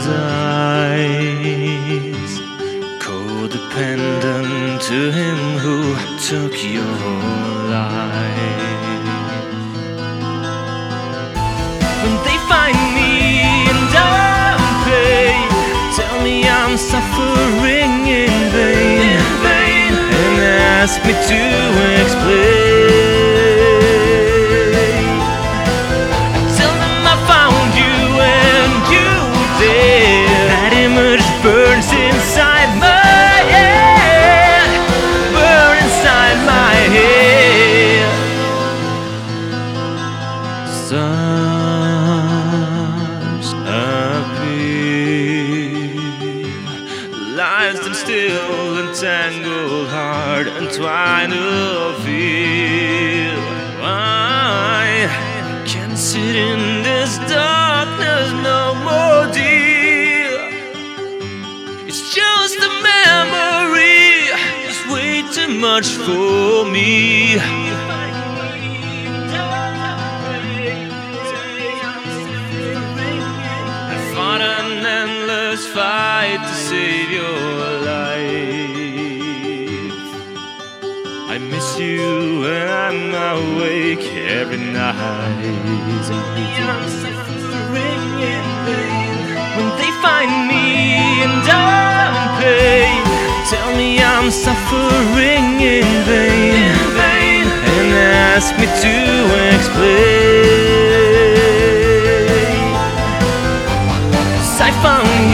eyes, codependent to him who took your life. When they find me and I'm pain, tell me I'm suffering in vain, and ask me to explain. Tell them I found you and you did. That image burns inside my head, burn inside my head. Stars appear, lies them still, entangled, hard, entwined of fear. I can't sit in this darkness no more, dear. It's just a memory, it's way too much for me. I fought an endless fight to save your life. I miss you when I'm awake every night. I'm suffering in vain. When they find me and I'm in pain, tell me I'm suffering in vain, and ask me to explain. 'Cause I found